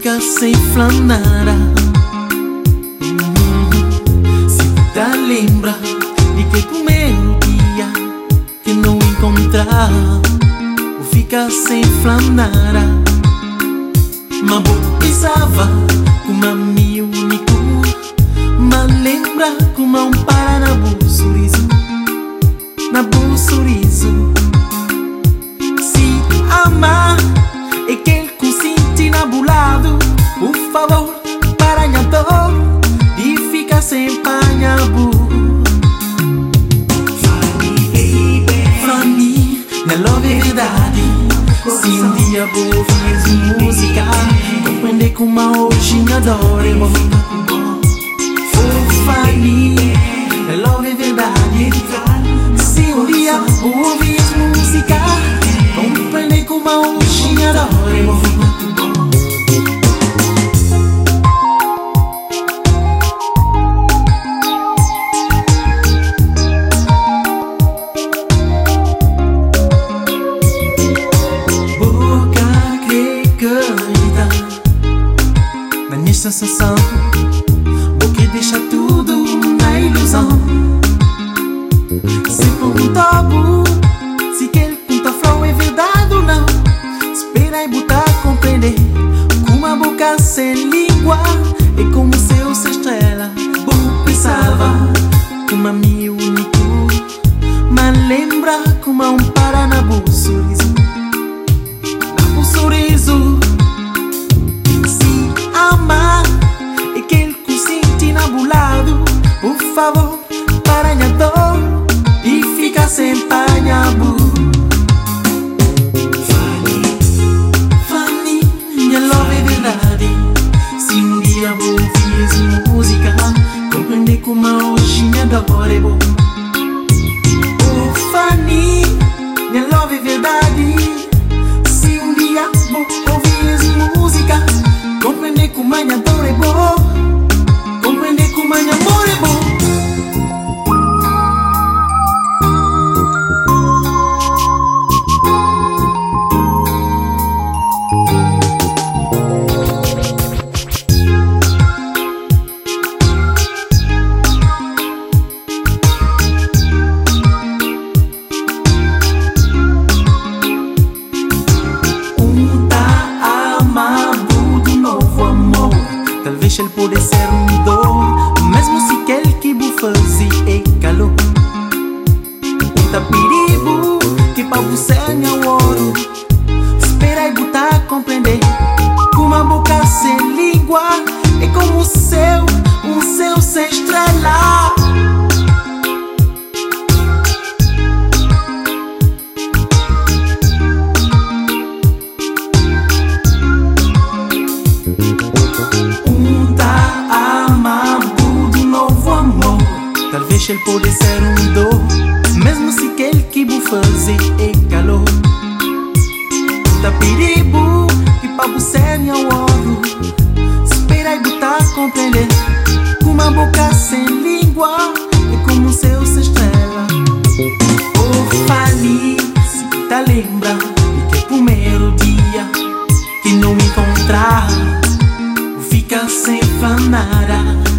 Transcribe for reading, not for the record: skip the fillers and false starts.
fica sem flanara. Se te lembra de que primeiro dia que não encontrar, fica sem flanara. Mas eu pensava como a meu único, mas lembra como um para na boa sorriso, na boa sorriso. Se amar é quem consente na bulado, por favor, para a dor e fica sem panhabu. Fanny, na love é verdade. Se um dia vou ouvir música, compreender como hoje me adoro. Oh, Fanny, na love é verdade. Se um dia vou ouvir música, compreender como hoje me adoro. Sensação, porque deixa tudo na ilusão. Se perguntou se aquele ponta flow é verdade ou não, espera e botar a compreender. Com uma boca sem língua é como se eu fosse estrela. Eu pensava como a minha único, mas lembra como um para na boa sorriso, na boa sorriso. Amar é quem consente na bulado, por favor, para a dor e fica sem panhabu. Fanny, minha love é verdade. Se um dia vou ouvir música, compreender como hoje me adoro. Oh, Fanny, minha love é verdade. Se um dia vou ouvir música, compreender como a minha dor é boa, compreender como a minha amor é bom. Talvez ele pode ser dor, mesmo se aquele que vou fazer é calor. Tá perigo que para você é o ouro. Espera e botar a compreender. Com uma boca sem língua é como o céu sem estrela. Talvez ele pode ser dor, mesmo se aquele que vou fazer é calor. Tá perigo que para você é o ouro. Espera e botar a compreender. Com uma boca sem língua é como o céu sem estrela. Oh, Fanny, se te lembra de que primeiro dia que não encontrar, fica sem flanara.